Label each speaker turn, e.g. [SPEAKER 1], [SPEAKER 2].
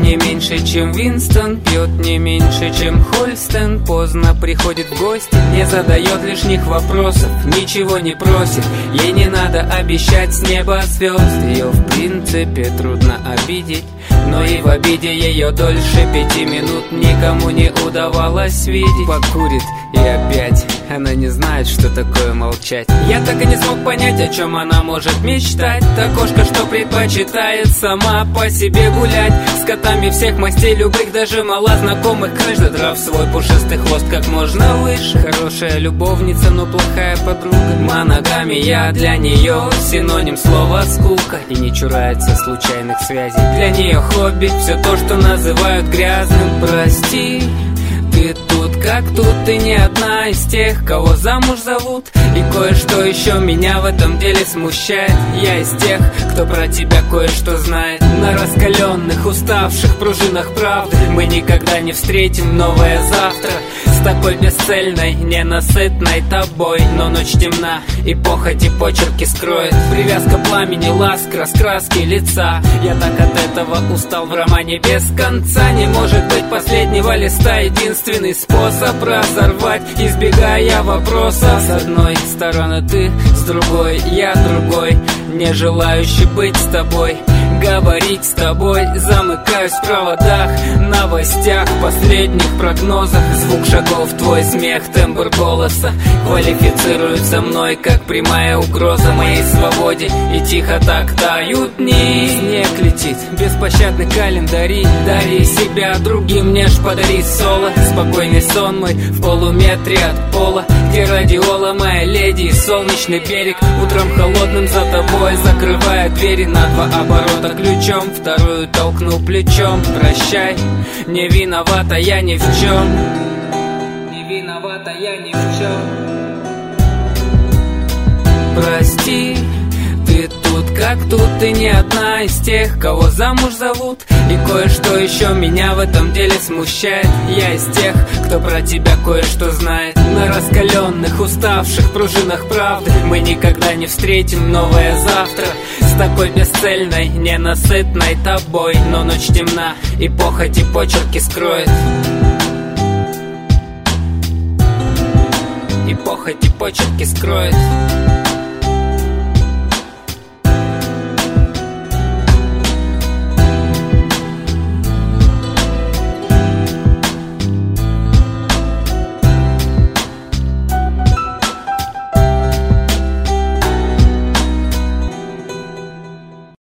[SPEAKER 1] не меньше, чем Винстон, пьет не меньше, чем Хольстен. Поздно приходит в гости, не задает лишних вопросов, ничего не просит. Ей не надо обещать с неба звезд. Ее в принципе трудно обидеть, но и в обиде ее дольше 5 минут никому не удавалось видеть. Покурит и опять она не знает, что такое молчать. Я так и не смог понять, о чем она может мечтать. Та кошка, что предпочитает сама по себе гулять, с котами всех мастей, любых, даже малознакомых. Каждый драв свой пушистый хвост как можно выше. Хорошая любовница, но плохая подруга. Моногамия для нее синоним слова скука, и не чурается случайных связей. Для нее хобби все то, что называют грязным. Прости, ты тут как тут, ты не одна из тех, кого замуж зовут. И кое-что еще меня в этом деле смущает. Я из тех, кто про тебя кое-что знает. На раскаленных, уставших пружинах правды мы никогда не встретим новое завтра с такой бесцельной, ненасытной тобой. Но ночь темна, и похоть и почерки скроет. Привязка пламени, ласк, раскраски лица. Я так от этого устал в романе без конца. Не может быть последнего листа единственный способ разорвать, избегая вопросов. С одной стороны ты, с другой я другой, не желающий быть с тобой, говорить с тобой. Замыкаюсь в проводах, новостях, последних прогнозах. Звук шагов, твой смех, тембр голоса квалифицируют со мной как прямая угроза моей свободе. И тихо так тают дни. Снег летит, беспощадный календари. Дари себя другим, мне ж подари соло. Спокойный сон мой в полуметре от пола, где радиола моя леди и солнечный берег. Утром холодным за тобой закрывая двери на 2 оборота ключом, вторую толкнул плечом. Прощай, не виновата я ни в чем. Не виновата я ни в чем. Прости, ты тут как тут, ты не одна из тех, кого замуж зовут. И кое-что еще меня в этом деле смущает. Я из тех, кто про тебя кое-что знает. На раскаленных, уставших пружинах правды мы никогда не встретим новое завтра с такой бесцельной, ненасытной тобой. Но ночь темна, и похоть и почерки скроет. И похоть и почерки скроет.